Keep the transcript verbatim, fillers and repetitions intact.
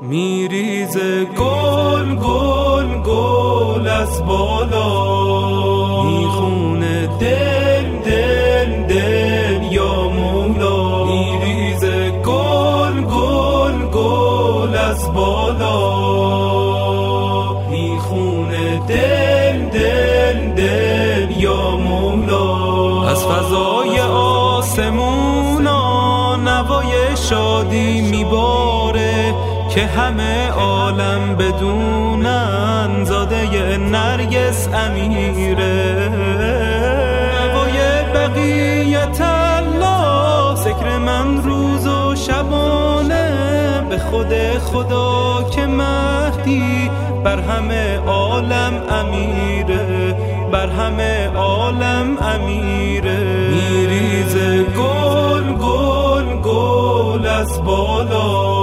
میریزه گل گل گل از بالا، میخونه دل دل دل یا مولا. میریزه گل گل گل از بالا، میخونه دل دل دل یا مولا. از فضای آسمونا نوای شادی میباره که همه عالم بدونن زاده نرگس امیره. نوای بقیت الله ذکر من روز و شبانه، به خود خدا که مهدی بر همه عالم امیره، بر همه عالم امیره. میریزه گل گل گل از بالا،